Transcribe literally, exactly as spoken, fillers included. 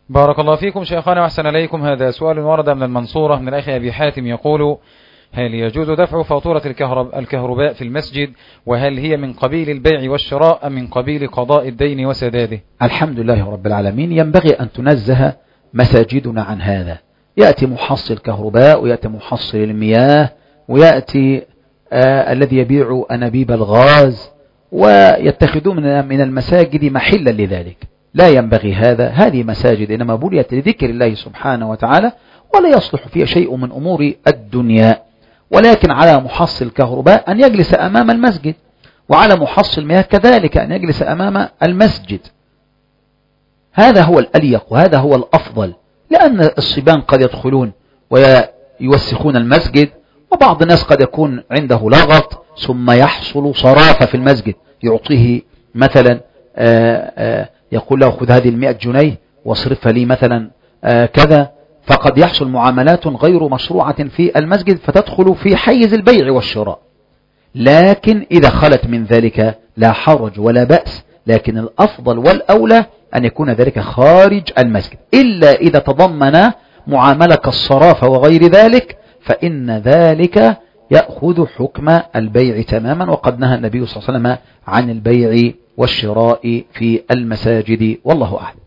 بارك الله فيكم شيخنا وأحسن إليكم. هذا سؤال ورد من المنصورة من الأخ أبي حاتم يقول: هل يجوز دفع فاتورة الكهرباء في المسجد؟ وهل هي من قبيل البيع والشراء أم من قبيل قضاء الدين وسداده؟ الحمد لله رب العالمين. ينبغي أن تنزه مساجدنا عن هذا. يأتي محصل كهرباء ويأتي محصل المياه ويأتي آه الذي يبيع أنابيب الغاز ويتخذون من المساجد محلا لذلك. لا ينبغي هذا. هذه مساجد إنما بنيت لذكر الله سبحانه وتعالى، ولا يصلح فيها شيء من أمور الدنيا. ولكن على محصل كهرباء أن يجلس أمام المسجد، وعلى محصل مياه كذلك أن يجلس أمام المسجد. هذا هو الأليق وهذا هو الأفضل، لأن الصبيان قد يدخلون ويوسخون المسجد، وبعض الناس قد يكون عنده لغط ثم يحصل صرافة في المسجد، يعطيه مثلا آآ آآ يقول له خذ هذه المئة جنيه واصرفها لي مثلا كذا، فقد يحصل معاملات غير مشروعة في المسجد فتدخل في حيز البيع والشراء. لكن إذا خلت من ذلك لا حرج ولا بأس، لكن الأفضل والأولى أن يكون ذلك خارج المسجد، إلا إذا تضمن معاملة كالصرافة وغير ذلك، فإن ذلك يأخذ حكم البيع تماما. وقد نهى النبي صلى الله عليه وسلم عن البيع والشراء في المساجد، والله أعلم.